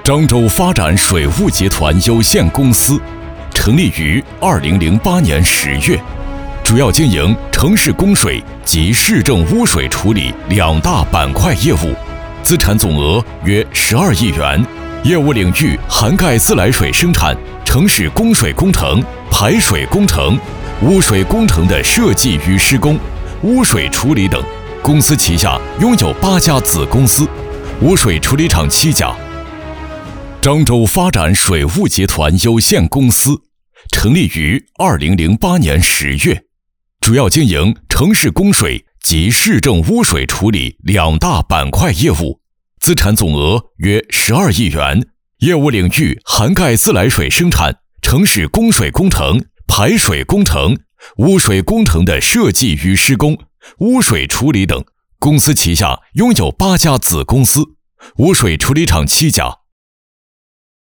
漳州发展水务集团有限公司成立于2008年10月，主要经营城市供水及市政污水处理两大板块业务，资产总额约12亿元，业务领域涵盖自来水生产、城市供水工程、排水工程、污水工程的设计与施工、污水处理等。公司旗下拥有8家子公司，污水处理厂7家。漳州发展水务集团有限公司成立于2008年10月，主要经营城市供水及市政污水处理两大板块业务，资产总额约12亿元，业务领域涵盖自来水生产、城市供水工程、排水工程、污水工程的设计与施工、污水处理等。公司旗下拥有8家子公司，污水处理厂7家。